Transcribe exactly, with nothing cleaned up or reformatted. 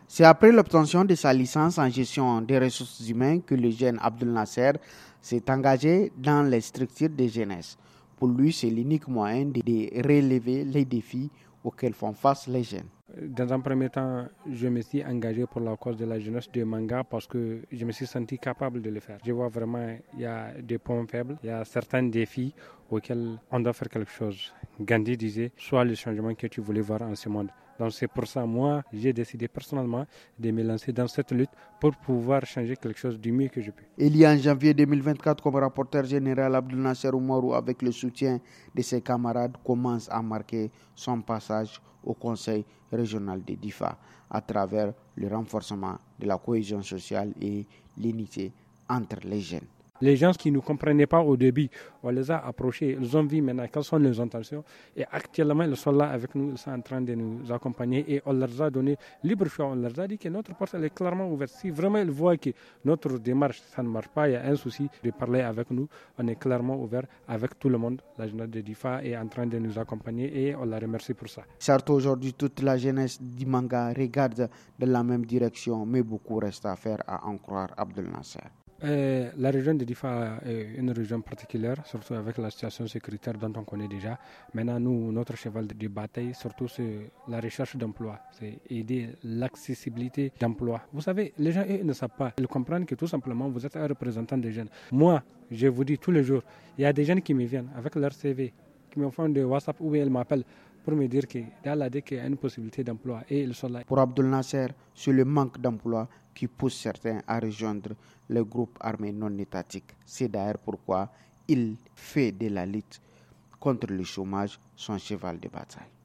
C'est après l'obtention de sa licence en gestion des ressources humaines que le jeune Abdel Nasser s'est engagé dans les structures de jeunesse. Pour lui, c'est l'unique moyen de relever les défis auxquels font face les jeunes. Dans un premier temps, je me suis engagé pour la cause de la jeunesse de Manga parce que je me suis senti capable de le faire. Je vois vraiment il y a des points faibles, il y a certains défis auxquels on doit faire quelque chose. Gandhi disait, sois le changement que tu voulais voir en ce monde. Donc c'est pour ça, moi, j'ai décidé personnellement de me lancer dans cette lutte pour pouvoir changer quelque chose du mieux que je peux. Il y a en janvier deux mille vingt-quatre, comme rapporteur général, Abdel Nasser Oumarou, avec le soutien de ses camarades, commence à marquer son passage au Conseil régional de Difa à travers le renforcement de la cohésion sociale et l'unité entre les jeunes. Les gens qui ne nous comprenaient pas au début, on les a approchés, ils ont vu maintenant quelles sont nos intentions et actuellement ils sont là avec nous, ils sont en train de nous accompagner et on leur a donné libre choix, on leur a dit que notre porte elle est clairement ouverte. Si vraiment ils voient que notre démarche ça ne marche pas, il y a un souci de parler avec nous, on est clairement ouvert avec tout le monde. La jeunesse de Difa est en train de nous accompagner et on la remercie pour ça. Certes, aujourd'hui toute la jeunesse du Manga regarde dans la même direction, mais beaucoup reste à faire à en croire Abdel Nasser. Euh, la région de Difa est une région particulière, surtout avec la situation sécuritaire dont on connaît déjà. Maintenant, nous, notre cheval de bataille, surtout, c'est la recherche d'emploi. C'est aider l'accessibilité d'emploi. Vous savez, les gens eux, ne savent pas. Ils comprennent que tout simplement, vous êtes un représentant des jeunes. Moi, je vous dis tous les jours, il y a des jeunes qui me viennent avec leur C V, qui me font de WhatsApp ou bien ils m'appellent pour me dire que dans la D E C, il y a une possibilité d'emploi et ils sont là. Pour Abdel Nasser, c'est le manque d'emploi qui pousse certains à rejoindre les groupes armés non étatiques. C'est d'ailleurs pourquoi il fait de la lutte contre le chômage son cheval de bataille.